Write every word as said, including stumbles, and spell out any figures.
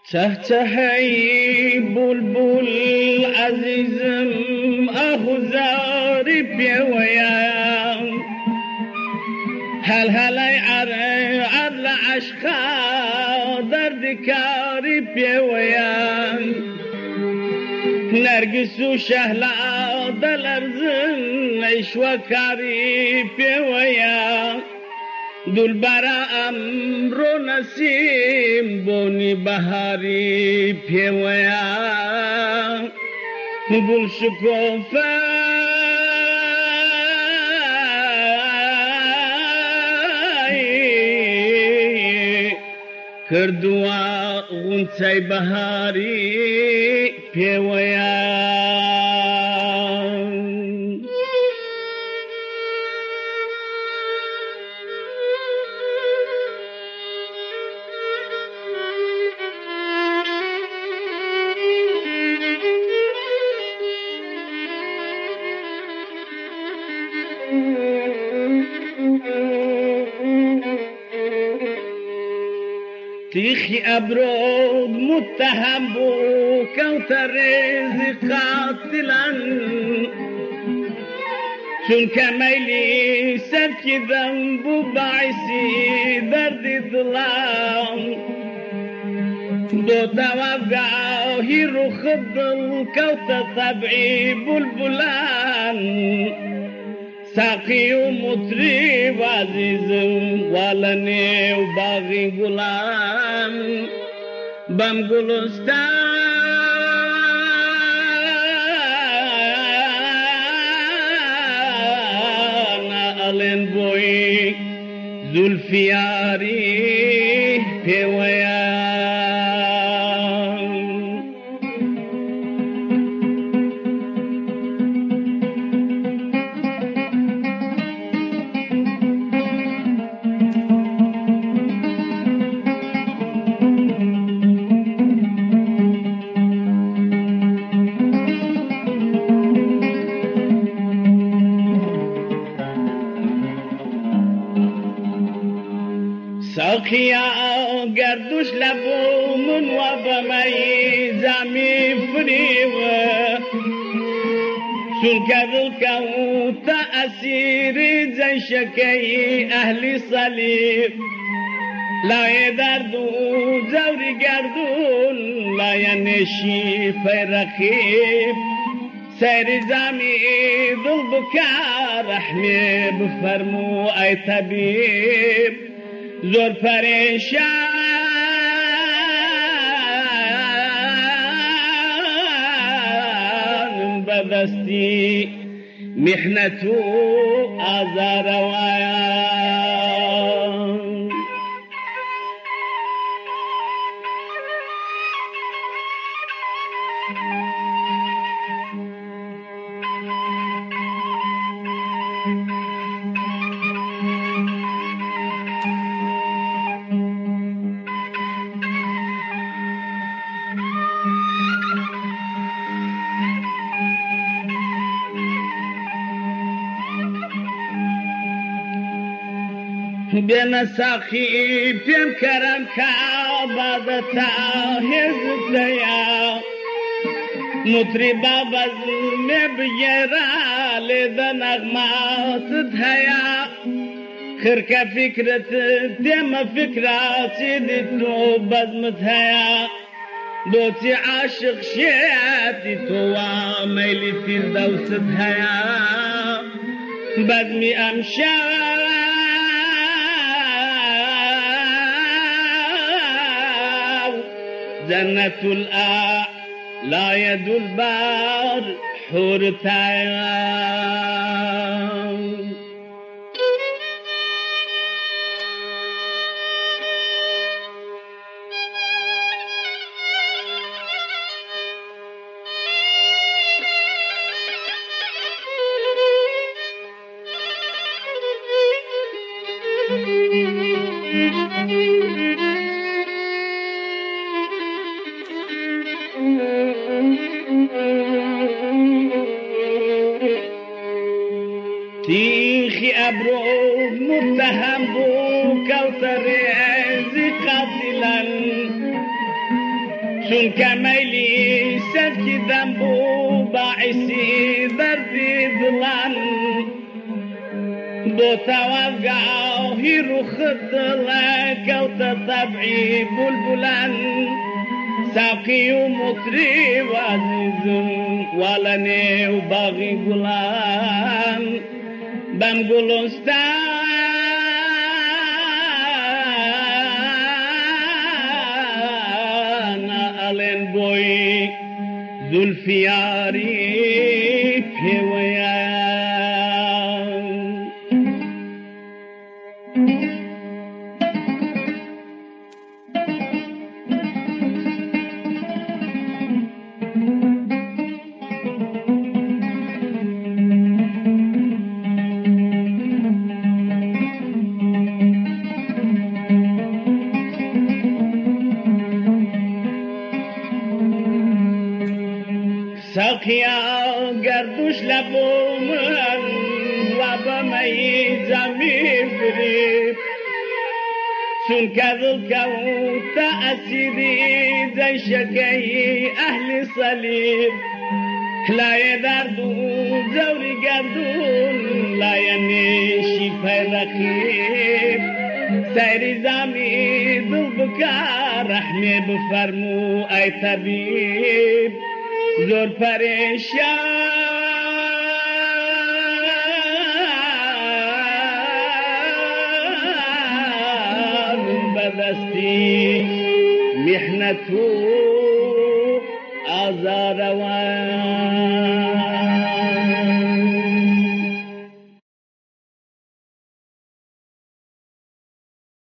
چه چهی بلبل عزیزم اخوزاری پیویم هل هلی عره عدل عشقا دردکاری پیویم نرگس و شهلا دل ارزن ایشوکاری پیویم دل برا امرو نسیم بونی بهاری پیویم گل شکوفه کردوا غنچه بهاری پیویم تیخی ابرود متهم بو کوتر رزی قاتلن چون که میلی سر کدم بو باعثی درد دلم دو توقعی رو خبل کوتر طبعی بلبلن ساقی و مطریب عزیزم والنی و باغی گلان بم گلستان الین بوی زلفیاری پیویم ساقیا گردوش لبو من و بمی زمی فریوه چون کدل که تأثیر زنشکی اهلی صلیب لای دردو زوری گردون لای نشی فرخیب سیر زمی دل بکر رحمی بفرمو ای طبیب زور پریشان بدستی محنتو آزار وایان بین ساقی پیم کرم که عبادتا هزتیا مطربا بزم بگیرا لیده نغمات دهیا خرک فکرت دیم فکراتی دی تو بزمت هیا دوتی عاشق شیعتی تو میلی فردوست هیا بزمی امشا جنة الأعلى يد البار حور تايم تيخي أبرو متهم بو كوثر عزي قاتلا چون که میلی سر کدم بو باعثی دردی دلن بو توقعی رو خد لکوت طبعی بلبلن ساقی و مطری و عزیزم والنی و باغی گلن بم گلستان الین بوی زلفیاری پیویان ساقیا گردوش لبو من و بمی زمین فریب چون کذل کو تأثیری زی شکی اهل صلیب لای دردو زوری گردون لای نیشی پی رقیب سیری زمی دل بکار رحمی بفرمو ای طبیب زور پریشان بدستی محنتو آزاروان